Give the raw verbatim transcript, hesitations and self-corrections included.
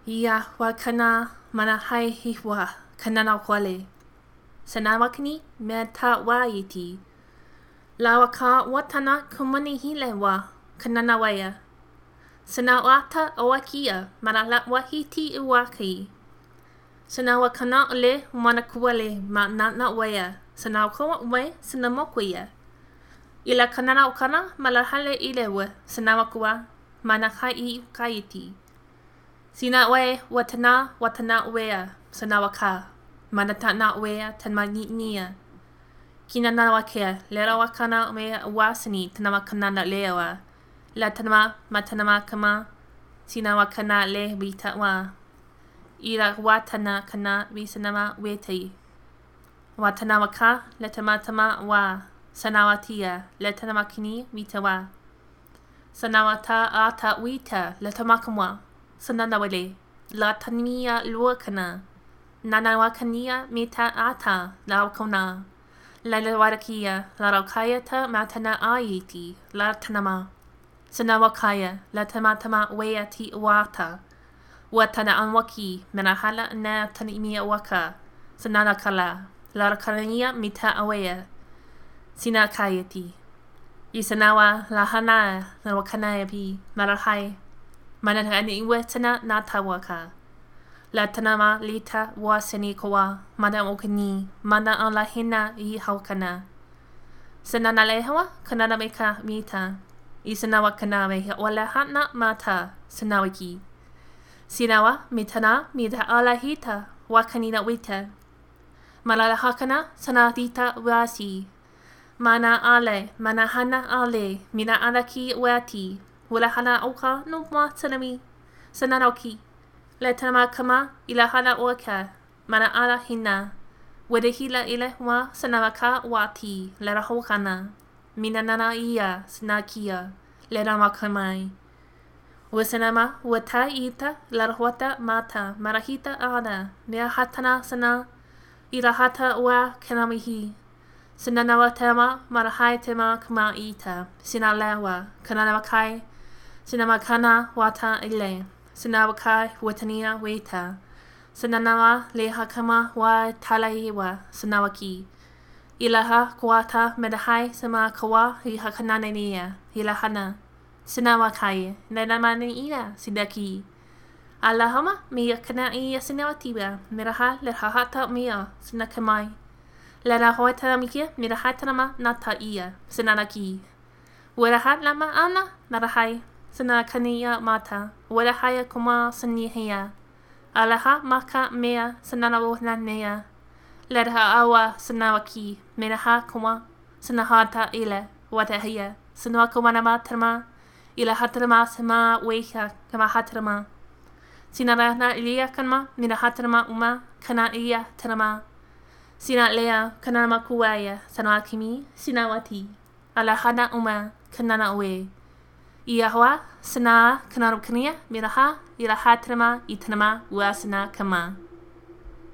Ia wakana mana hai hiwa kanana kwale. Sanawakani me ta wa iti. La waka watana kumani hile wa kanana waya. Sanawata awakia marala wahiti iwaki. Sanawakana ole manakuale ma na na waya. Sanawaka we sanamokuya. Ila kanana ukana malahale ilewe sanawakua manahai kaiti. Sina we watana watana wea sanawaka manatana wea tanmaninia. Kina na wakea lera wakana mea wasani tanamakanana lewa. La tanama matanama kama sina wakana le bita wa. Ira watana kana bisanama wete. Watana waka letamatama wa sanawatia letanamakini bita wa. Sanawata ata wita letamakamwa. Sananawale, la tanmia luakana, nanawakania mita ata, laukona, la lewarakia, la raukayata matana ayiti, la tanama, sanawakaya, la tamatama weati wata, watana anwaki, menahala na tanimia waka, sananakala, la rakania mita awea, sinakayati, isanawa la hana, la wakanayapi, marahai, Manatani wetana natawaka. La tanama lita waseni kowa. Mana okani. Mana ala hina i haukana. Sanana lehawa kanana meka mita. Isanawa kanawe wala hana mata sanawaki. Sinawa mitana mita ala hita wakanina wita. Malala hakana sanadita wasi. Mana ale mana hana ale mina alaki wati. Wala hana oka no mwa sanami sananoki le tanama kama ila hana oka mana ala hina wede hila ile wa sanamaka wati le rahokana mina nana iya sanakia le ramakamai wasanama wata ita la rahota mata marahita ana mea hatana sana ila hata wa kanamihi sananawa tema marahai tema kama ita sinalewa kananawakai Sinamakana wata ile. Sinawakai watania weta. Sinanawa lehakama wa talaiwa sinawaki. Ilaha kwata medahai sama kawa hi hakananania. Ilahana. Sinawakai. Nenamani iya sidaki. Alahama miya kana iya sinawatiba. Miraha lehahata miya sinakamai. Lera hoita mikia mirahatanama nata iya sinanaki. Werahat lama ana narahai. Sana kania mata, wala haya kuma sanihia. Alaha maka mea sananawohna nea. Ledha awa sanawaki, menaha kuma sanahata ile, watahia. Sanawakumanama terma, ila hatrama sama weha kama hatrama. Sinarahna ilia kanma, minahatrama uma, kana iya terma. Sina lea kanama kuwaya, sanawakimi, sinawati. Alahana uma, kanana we. Iahwa, sana, kanarukania, miraha, irahatrama, itanama, wasana, kama.